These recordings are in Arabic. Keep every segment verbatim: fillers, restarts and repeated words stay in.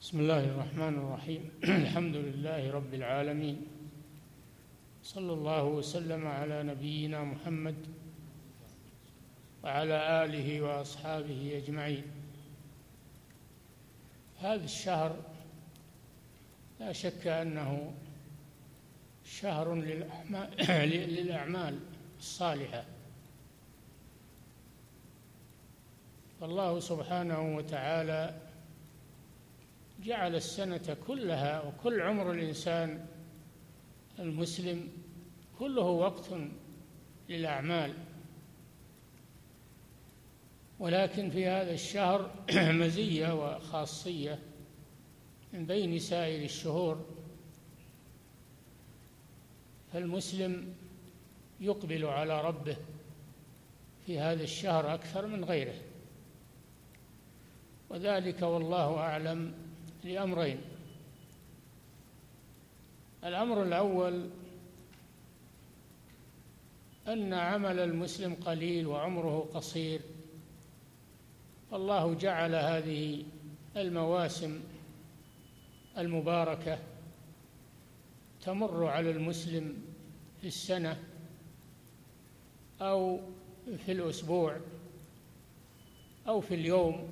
بسم الله الرحمن الرحيم. الحمد لله رب العالمين، صلى الله وسلم على نبينا محمد وعلى آله وأصحابه أجمعين. هذا الشهر لا شك أنه شهر للأعمال الصالحة، فالله سبحانه وتعالى جعل السنة كلها وكل عمر الإنسان المسلم كله وقت للأعمال، ولكن في هذا الشهر مزية وخاصية من بين سائر الشهور، فالمسلم يقبل على ربه في هذا الشهر أكثر من غيره، وذلك والله أعلم لأمرين. الأمر الأول أن عمل المسلم قليل وعمره قصير، فالله جعل هذه المواسم المباركة تمر على المسلم في السنة أو في الأسبوع أو في اليوم،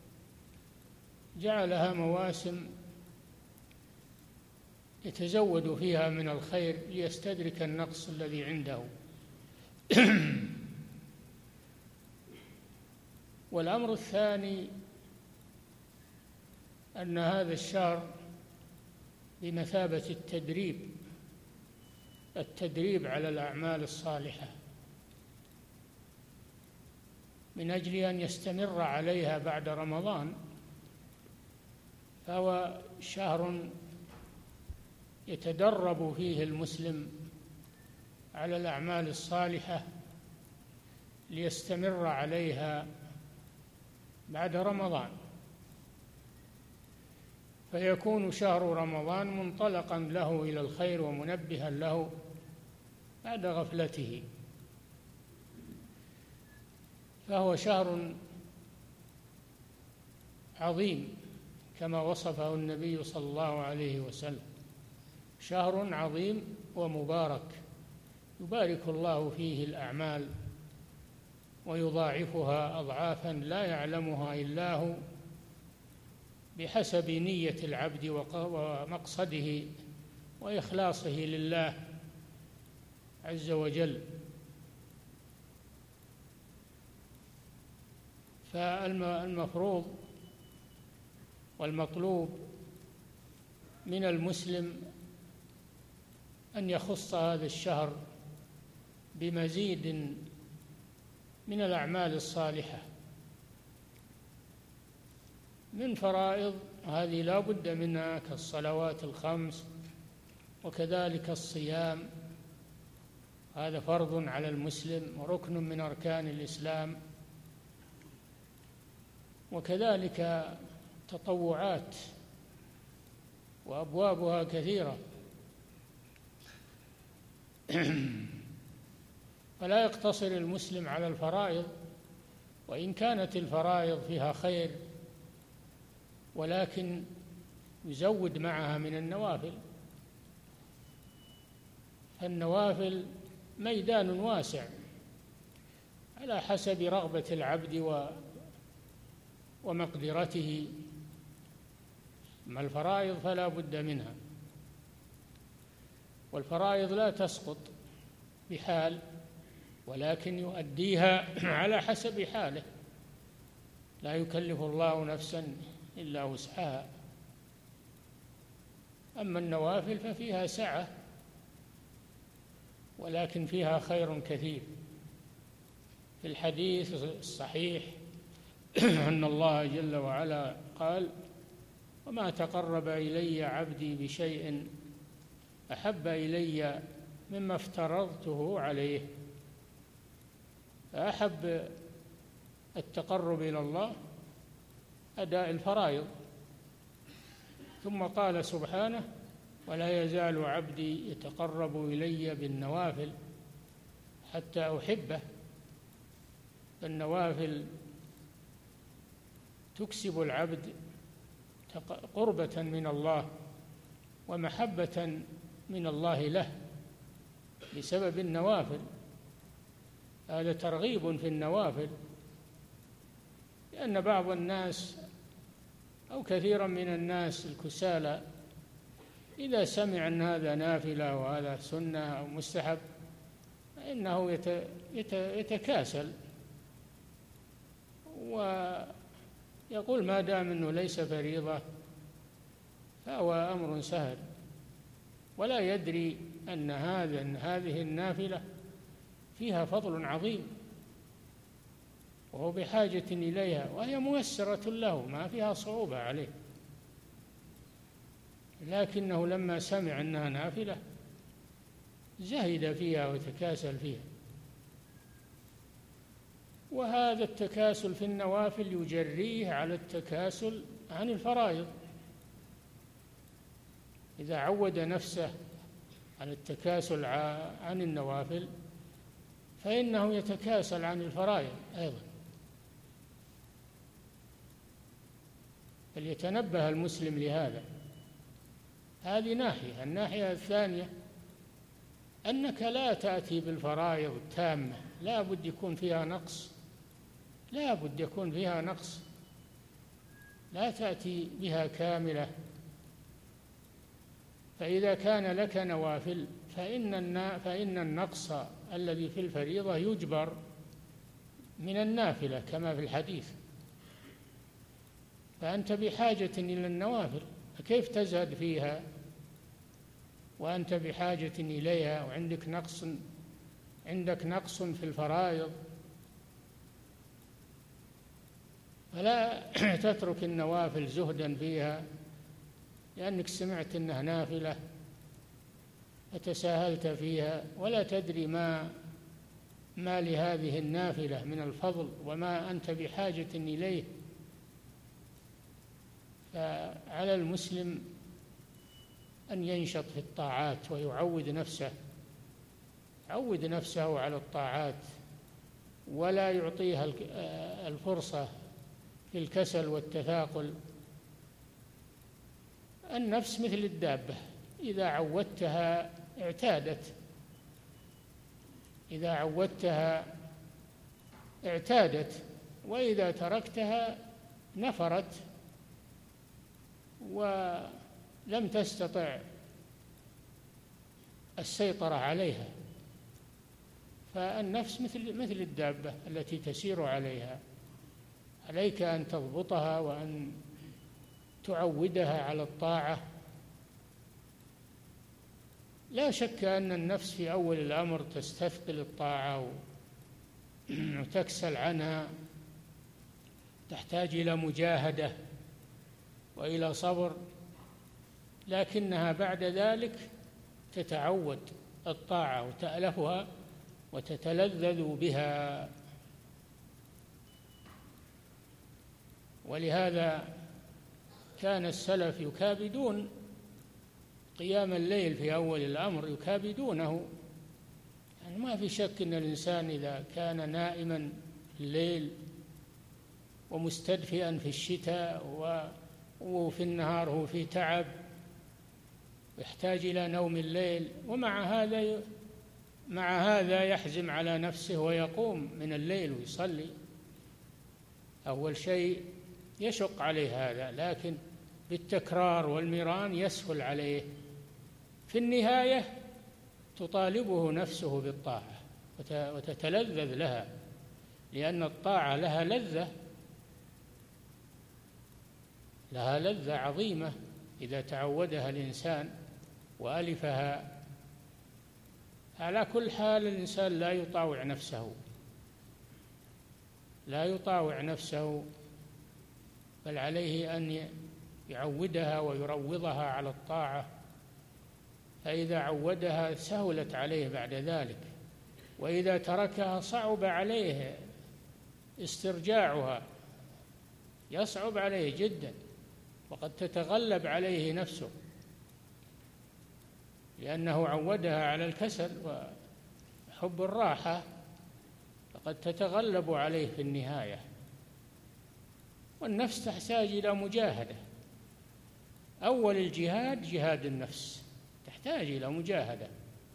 جعلها مواسم يتزود فيها من الخير ليستدرك النقص الذي عنده. والأمر الثاني أن هذا الشهر بمثابة التدريب التدريب على الأعمال الصالحة من أجل أن يستمر عليها بعد رمضان، فهو شهر يتدرب فيه المسلم على الأعمال الصالحة ليستمر عليها بعد رمضان، فيكون شهر رمضان منطلقا له إلى الخير ومنبها له بعد غفلته، فهو شهر عظيم كما وصفه النبي صلى الله عليه وسلم، شهر عظيم ومبارك يبارك الله فيه الأعمال ويضاعفها أضعافا لا يعلمها إلا هو بحسب نية العبد ومقصده وإخلاصه لله عز وجل. فالمفروض والمطلوب من المسلم أن يخص هذا الشهر بمزيد من الأعمال الصالحة من فرائض، هذه لا بد منها كالصلوات الخمس، وكذلك الصيام، هذا فرض على المسلم وركن من أركان الإسلام، وكذلك تطوعات وأبوابها كثيرة. فلا يقتصر المسلم على الفرائض، وإن كانت الفرائض فيها خير، ولكن يزود معها من النوافل، فالنوافل ميدان واسع على حسب رغبة العبد ومقدرته، أما الفرائض فلا بد منها، والفرائض لا تسقط بحال، ولكن يؤديها على حسب حاله، لا يكلف الله نفسا إلا وسعها. أما النوافل ففيها سعة، ولكن فيها خير كثير. في الحديث الصحيح أن الله جل وعلا قال: وما تقرب إلي عبدي بشيء أحب إلي مما افترضته عليه. فأحب التقرب إلى الله أداء الفرائض، ثم قال سبحانه: ولا يزال عبدي يتقرب إلي بالنوافل حتى أحبه. فالنوافل تكسب العبد قربة من الله ومحبة من الله له بسبب النوافل. هذا ترغيب في النوافل، لأن بعض الناس أو كثيرا من الناس الكسالى إذا سمع أن هذا نافلة وهذا سنة أو مستحب فإنه يتكاسل ويقول ما دام أنه ليس فريضة فهو أمر سهل، ولا يدري أن هذا أن هذه النافلة فيها فضل عظيم وهو بحاجة إليها، وهي ميسرة له ما فيها صعوبة عليه، لكنه لما سمع أنها نافلة زهد فيها وتكاسل فيها. وهذا التكاسل في النوافل يجريه على التكاسل عن الفرائض. إذا عود نفسه على التكاسل عن النوافل فإنه يتكاسل عن الفرائض أيضا. فليتنبه المسلم لهذا. هذه ناحية. الناحية الثانية أنك لا تأتي بالفرائض التامة، لا بد يكون فيها نقص، لا بد يكون فيها نقص، لا تأتي بها كاملة. فإذا كان لك نوافل فإن فإن النقص الذي في الفريضة يجبر من النافلة كما في الحديث، فأنت بحاجة إلى النوافل، فكيف تزهد فيها وأنت بحاجة إليها وعندك نقص عندك نقص في الفرائض؟ فلا تترك النوافل زهدا فيها لأنك سمعت أنها نافلة فتساهلت فيها ولا تدري ما ما لهذه النافلة من الفضل وما أنت بحاجة إليه. فعلى المسلم أن ينشط في الطاعات ويعود نفسه يعود نفسه على الطاعات، ولا يعطيها الفرصة في الكسل والتثاقل. النفس مثل الدابة، إذا عودتها اعتادت إذا عودتها اعتادت وإذا تركتها نفرت ولم تستطع السيطرة عليها. فالنفس مثل مثل الدابة التي تسير عليها، عليك أن تضبطها وأن تعودها على الطاعة. لا شك أن النفس في أول الأمر تستثقل الطاعة وتكسل عنها، تحتاج إلى مجاهدة وإلى صبر، لكنها بعد ذلك تتعود الطاعة وتألفها وتتلذذ بها. ولهذا كان السلف يكابدون قيام الليل في أول الأمر، يكابدونه. يعني ما في شك أن الإنسان إذا كان نائما في الليل ومستدفئا في الشتاء وفي النهار هو في تعب يحتاج إلى نوم الليل، ومع هذا مع هذا يحزم على نفسه ويقوم من الليل ويصلي. أول شيء يشق عليه هذا، لكن بالتكرار والمران يسهل عليه. في النهاية تطالبه نفسه بالطاعة وتتلذذ لها، لأن الطاعة لها لذة لها لذة عظيمة إذا تعودها الإنسان وألفها. على كل حال الإنسان لا يطاوع نفسه لا يطاوع نفسه بل عليه أن يعودها ويروضها على الطاعة، فإذا عودها سهلت عليه بعد ذلك، وإذا تركها صعب عليه استرجاعها، يصعب عليه جدا، وقد تتغلب عليه نفسه لأنه عودها على الكسل وحب الراحة، فقد تتغلب عليه في النهاية. والنفس تحتاج إلى مجاهدة أول الجهاد جهاد النفس، تحتاج إلى مجاهدة.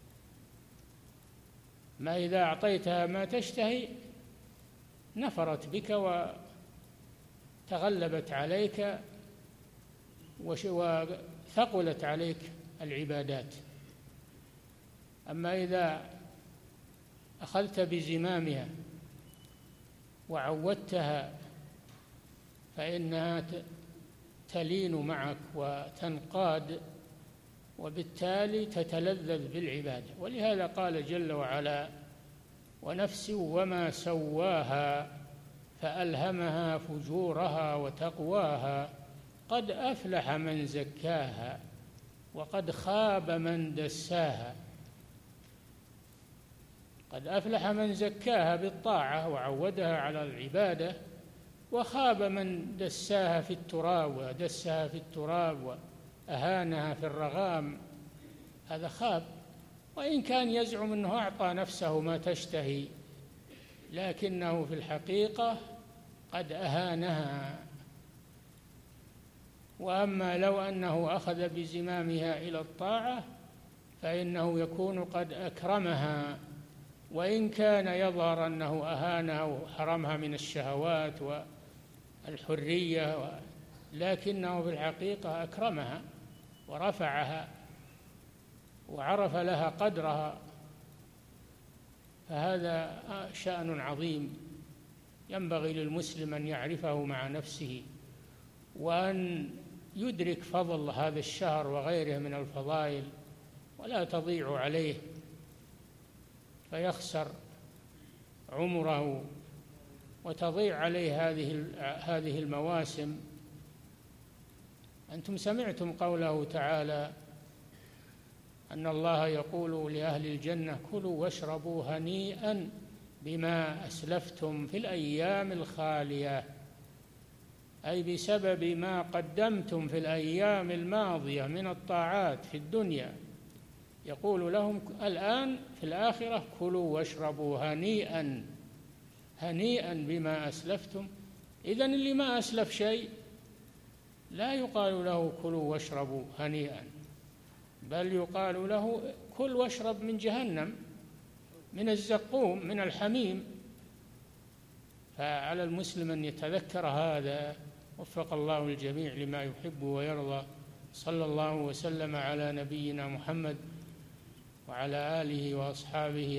ما إذا أعطيتها ما تشتهي نفرت بك وتغلبت عليك وثقلت عليك العبادات. أما إذا أخذت بزمامها وعودتها فإنها تلين معك وتنقاد، وبالتالي تتلذذ بالعبادة. ولهذا قال جل وعلا: ونفس وما سواها فألهمها فجورها وتقواها قد أفلح من زكاها وقد خاب من دساها. قد أفلح من زكاها بالطاعة وعودها على العبادة، وخاب من دساها في التراب ودسها في التراب وأهانها في الرغام، هذا خاب. وإن كان يزعم أنه أعطى نفسه ما تشتهي، لكنه في الحقيقة قد أهانها. وأما لو أنه أخذ بزمامها إلى الطاعة فإنه يكون قد أكرمها، وإن كان يظهر أنه أهانها وحرمها من الشهوات والحرية، لكنه في الحقيقة أكرمها ورفعها وعرف لها قدرها. فهذا شأن عظيم ينبغي للمسلم أن يعرفه مع نفسه، وأن يدرك فضل هذا الشهر وغيره من الفضائل، ولا تضيع عليه فيخسر عمره وتضيع عليه هذه هذه المواسم. أنتم سمعتم قوله تعالى أن الله يقول لأهل الجنة: كلوا واشربوا هنيئا بما أسلفتم في الأيام الخالية، أي بسبب ما قدمتم في الأيام الماضية من الطاعات في الدنيا. يقول لهم الآن في الآخرة: كلوا واشربوا هنيئا، هنيئا بما أسلفتم. إذن اللي ما أسلف شيء لا يقال له كلوا واشربوا هنيئا، بل يقال له كل واشرب من جهنم، من الزقوم، من الحميم. فعلى المسلم أن يتذكر هذا. وفق الله الجميع لما يحب ويرضى. صلى الله وسلم على نبينا محمد وعلى آله وأصحابه